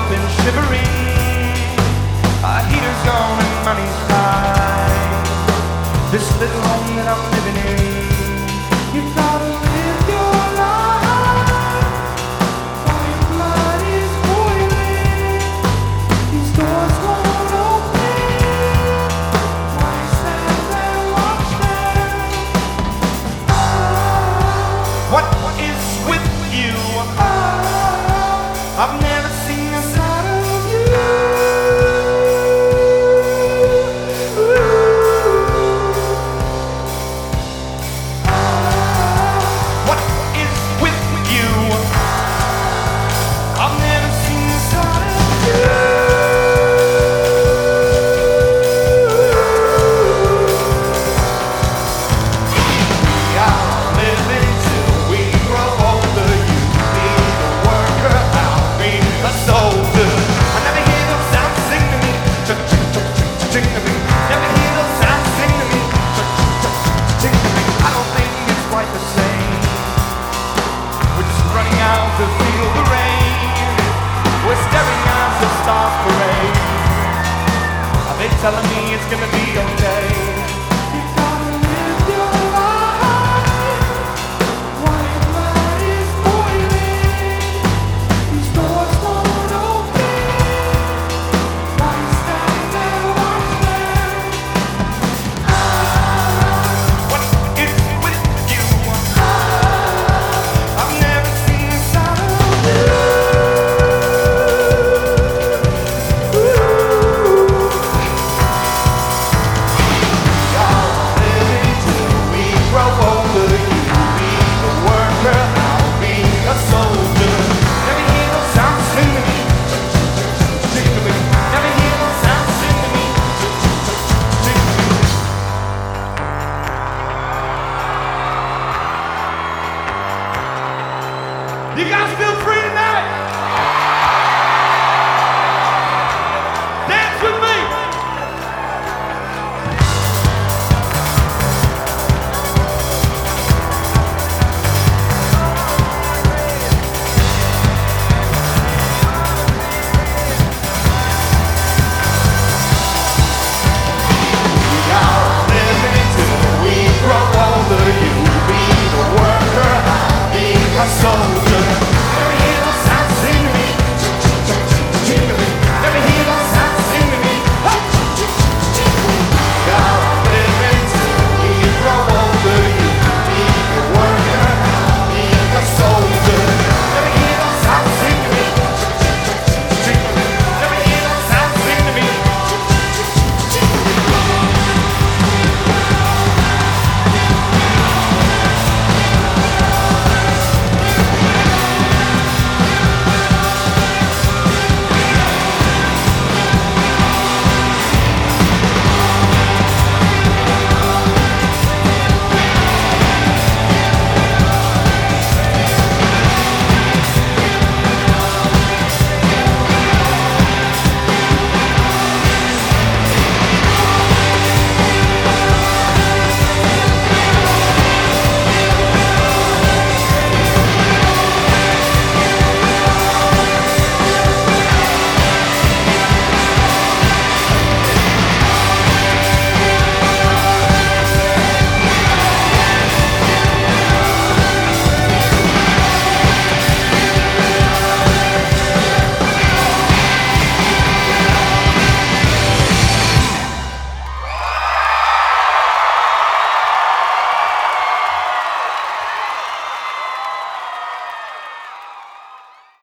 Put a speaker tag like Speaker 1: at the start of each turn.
Speaker 1: been shivering. Our heater's gone and money's high. This little home that I'm living in, you've gotta live your life while your blood is boiling. These doors won't open while you stand there and watch them. What is with you? I've never seen a side of you. What is with you? I've never seen a side of you. We are living till we grow older. You be the worker, I'll be a soldier. I never hear those sounds sing to me, ching to me. Never hear those sounds sing to me, ching to me. I don't think it's quite the same. We're just running out to feel the rain. We're staring at the stars parade. Are they telling me it's gonna be okay?